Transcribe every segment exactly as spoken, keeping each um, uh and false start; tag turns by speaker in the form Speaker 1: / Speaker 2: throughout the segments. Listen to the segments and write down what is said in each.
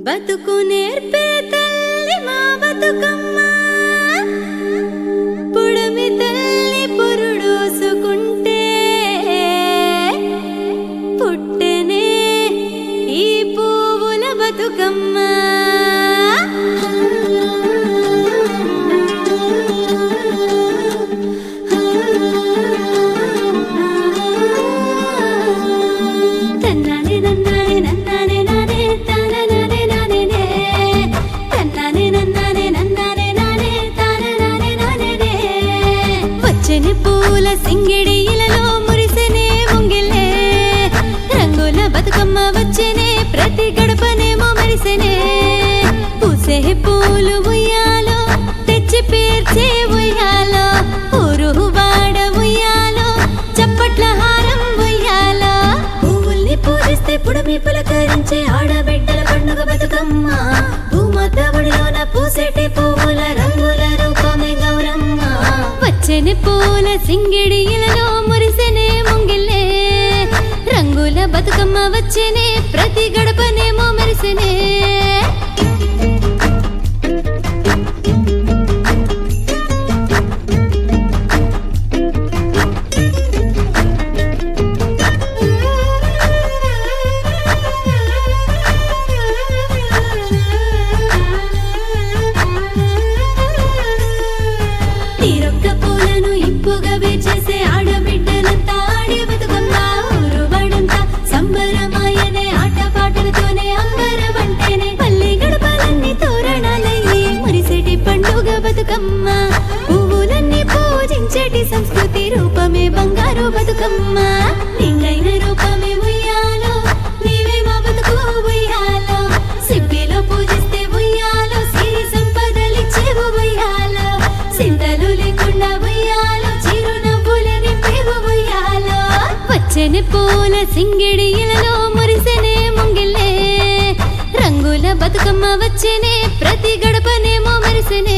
Speaker 1: బతుకు నేర్పే తల్లి మా బతుకమ్మ, పుడమి తల్లి పురుడోసుకుంటే పుట్టెనే ఈ పువ్వుల బతుకమ్మ. పూల సింగిడి ఇలలో మురిసెనే ముంగిలే, రంగుల బతుకమ్మ వచ్చెనే ప్రతి గడపనేమో మెరిసెనే. పూసే పూలు ఉయ్యాలో తెచ్చి పేర్చే ఉయ్యాలో, ఊరు వాడ ఉయ్యాలో చప్పట్ల హారం ఉయ్యాలో. పువ్వుల్ని పూజిస్తే పుడమి పులకరించే ఆడబిడ్డల పండుగ బతుకమ్మ. భూమాత ఒడిలోన పూసేటి పువ్వుల రంగుల రూపమే గౌరమ్మ. వచ్చెని పూల సింగిడి ఇలలో మురిసెనే ముంగిలే, రంగుల బతుకమ్మ వచ్చెనే ప్రతి గడపనేమో మెరిసెనే. తీరొక్క పూలను ఇంపుగా వేచేసే ఆడబిడ్డలంతా ఆడే బతుకమ్మ. ఊరు వాడంతా సంబరమాయనే, ఆట పాటలతోనే అంబరమంటేనే. పల్లె గడపలన్నీ తోరణాలయ్యి మురిసేటి పండుగ బతుకమ్మ. పువ్వులన్నీ పూజించేటి సంస్కృతి రూపమే బంగారు బతుకమ్మ. నిండైన రూపమే ఉయ్యాలో, నీవే మా బతుకు ఉయ్యాలో. సిబ్బిలో పూజిస్తే ఉయ్యాలో, సిరి సంపదలిచ్చేవు ఉయ్యాలో. సింతలు లేకుండా ఉయ్యాలో, చిరునవ్వులు నింపేవు ఉయ్యాలో. వచ్చెని పూల సింగిడి ఇలలో మురిసెనే ముంగిలే, రంగుల బతుకమ్మ వచ్చెనే ప్రతి గడపనేమో మెరిసెనే.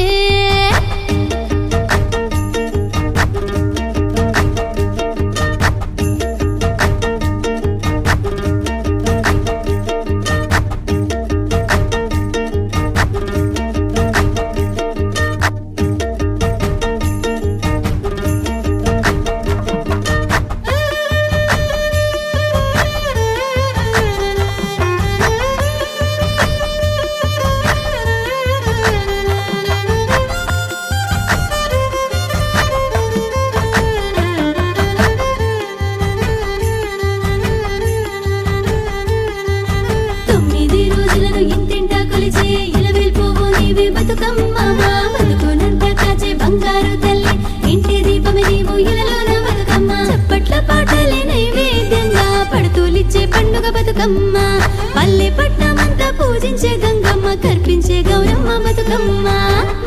Speaker 1: తొమ్మిది రోజులను ఇంటింటా కొలిచే ఇలవేల్ పువ్వు నీవే బతుకమ్మ. మా బతుకునంతా కాచే బంగారు తల్లి, ఇంటి దీపమే నీవు ఇలలోన బతుకమ్మ. చప్పట్ల పాటలే నైవేద్యంగా పడుతూలిచ్చే పండుగ బతుకమ్మ. పల్లె పట్నమంతా పూజించే గంగమ్మ, కర్పించే గౌరమ్మ బతుకమ్మ.